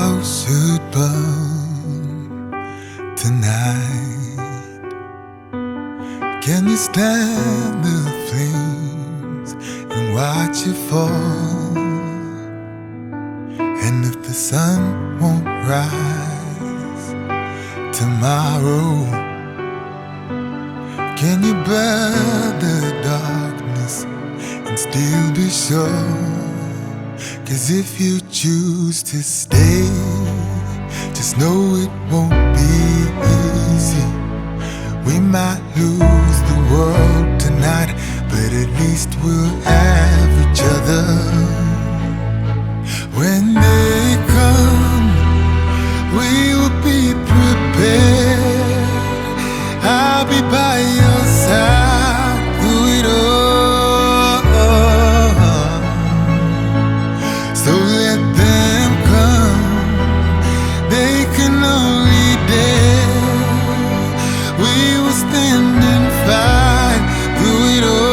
house should burn tonight, can you stand the flames and watch it fall? And if the sun won't rise tomorrow, can you bear the darkness and still be sure? 'Cause if you choose to stay, just know it won't be easy. We might lose the world tonight, but at least we'll have each other. When they come, we will be prepared. I'll be by your side through it all. So let them come, they can only dare. We will stand and fight through it all.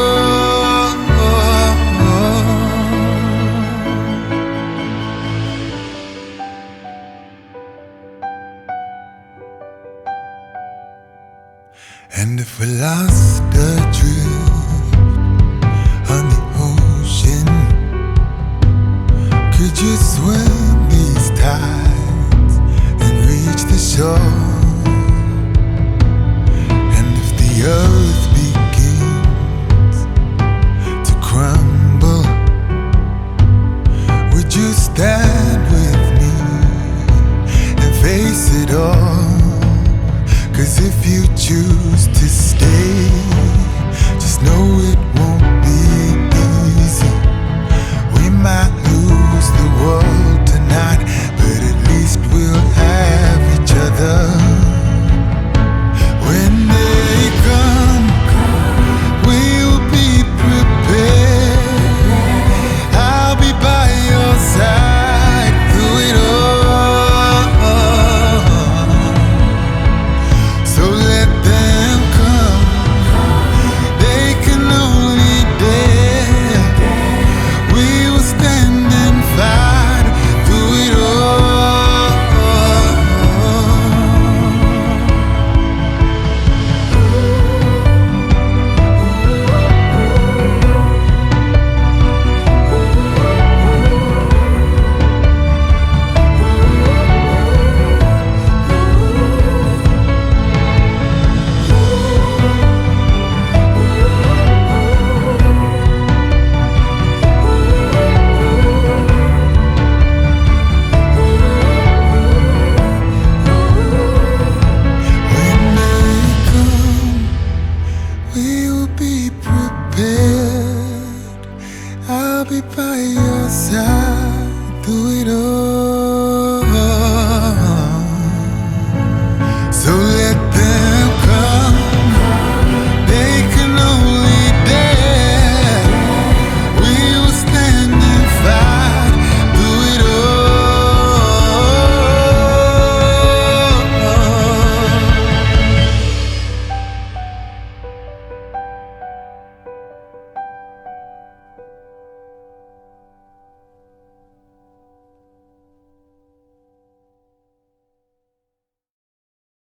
And if we lost adrift on the ocean, could you swim these tides and reach the shore? And if the earth begins to crumble, would you stand with me and face it all? 'Cause if you choose to stay, just know it won't be easy. We might lose the world tonight,